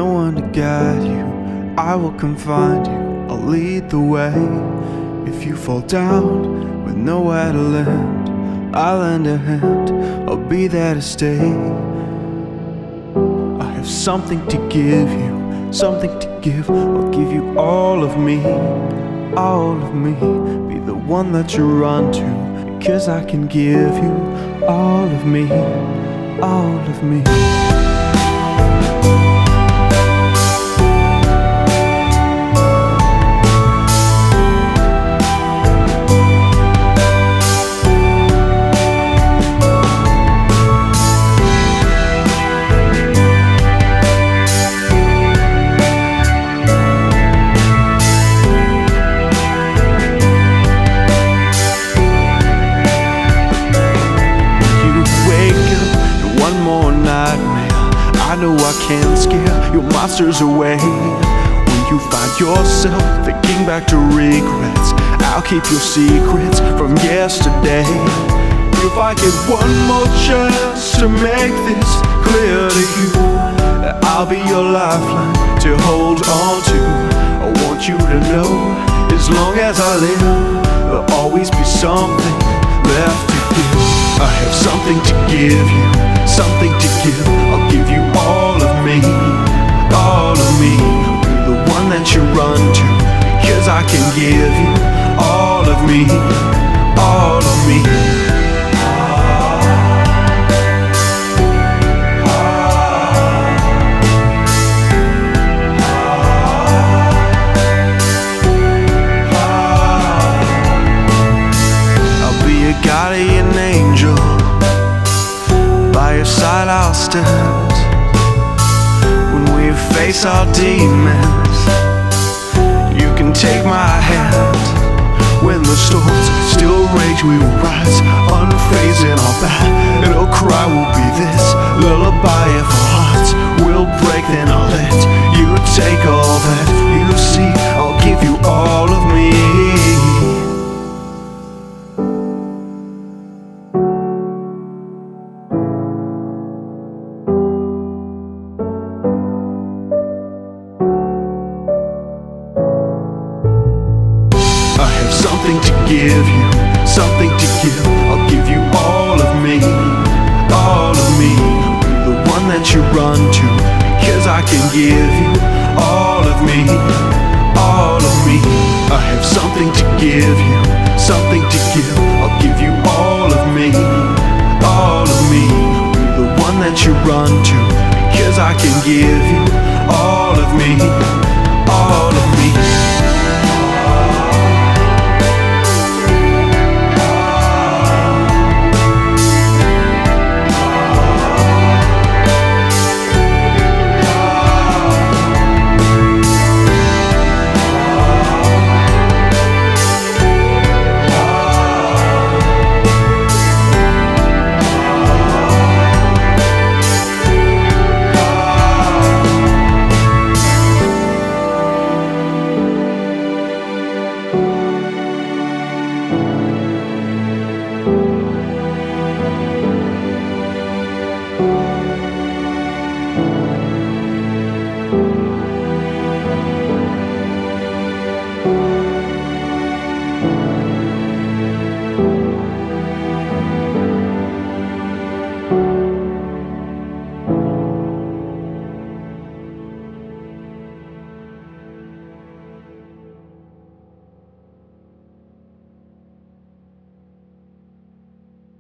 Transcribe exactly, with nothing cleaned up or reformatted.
no one to guide you, I will confide you, I'll lead the way. If you fall down with nowhere to land, I'll lend a hand, I'll be there to stay. I have something to give you, something to give. I'll give you all of me, all of me. Be the one that you run to, because I can give you all of me, all of me. I know I can scare your monsters away. When you find yourself thinking back to regrets, I'll keep your secrets from yesterday. If I get one more chance to make this clear to you, I'll be your lifeline to hold on to. I want you to know, as long as I live, there'll always be something left to give. I have something to give you, something to give. I'll give you all of me, all of me. Be the one that you run to, because I can give you all of me, all of me. I'll be a guardian angel, by your side I'll stand. When we face our demons, you can take my hand. When the storms still rage, we will rise, unfazed in our bat. And our cry will be this lullaby. If our hearts will break, then I'll let you take all that you see. I'll give you all of me. Something to give you, something to give. I'll give you all of me, all of me. Be the one that you run to, because I can give you all of me, all of me. I have something to give you, something to give. I'll give you all of me, all of me. Be the one that you run to, because I can give you all of me, all of me.